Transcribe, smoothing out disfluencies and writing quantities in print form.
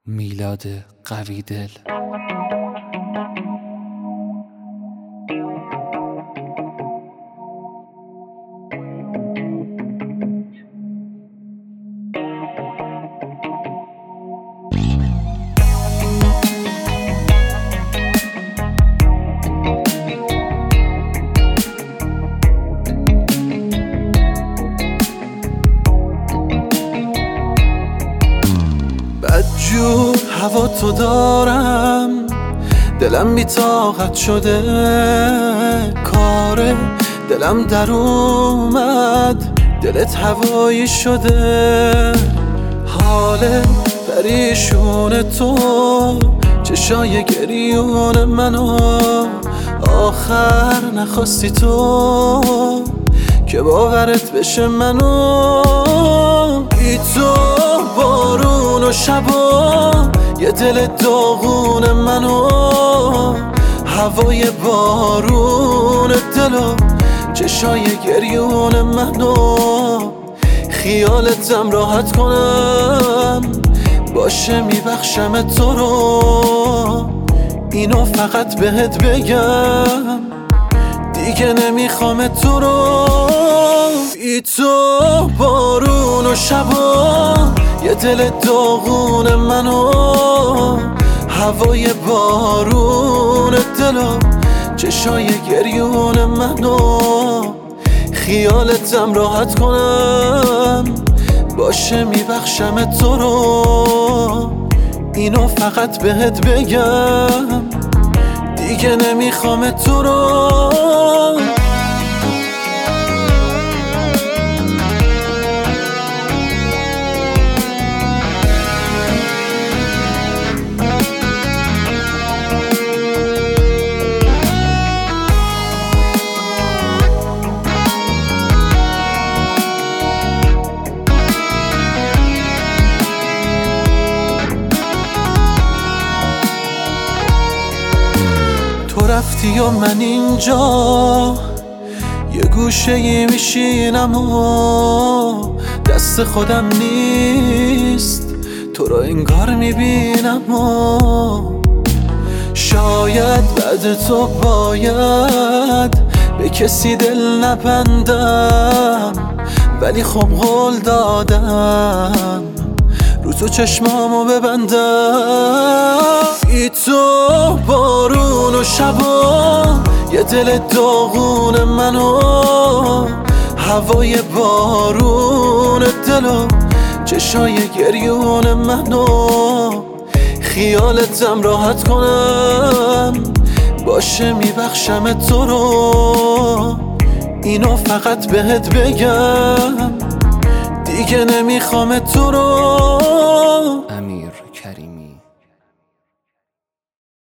میلاد قوی دل. بدجور هوا تو دارم، دلم بی طاقت شده، کار دلم در اومد، دلت هوایی شده. حال پریشون تو، چشای گریون منو، آخر نخواستی تو که باورت بشه منو. بی تو بارون و شبا یه دل داغون منو، هوای بارون دلو چشای گریون منو. خیالتم راحت کنم باشه میبخشم تو رو، اینو فقط بهت بگم دیگه نمیخوام تو رو. بی تو بارون و شبا یه دل داغون منو، هوای بارون دلو چشای گریون منو. خیالتم راحت کنم باشه میبخشم تو رو، اینو فقط بهت بگم دیگه نمیخوام تو رو. تو رفتی و من اینجا یه گوشه ای میشینم و دست خودم نیست، تو رو انگار میبینم و شاید بعد تو باید به کسی دل نبندم، ولی خب قول دادم رو تو چشمامو ببندم. بی تو بارون و شبا یه دل داغون منو، هوای بارون دلو چشای گریون منو. خیالتم راحت کنم باشه میبخشم تو رو، اینو فقط بهت بگم دیگه نمیخوام تو رو.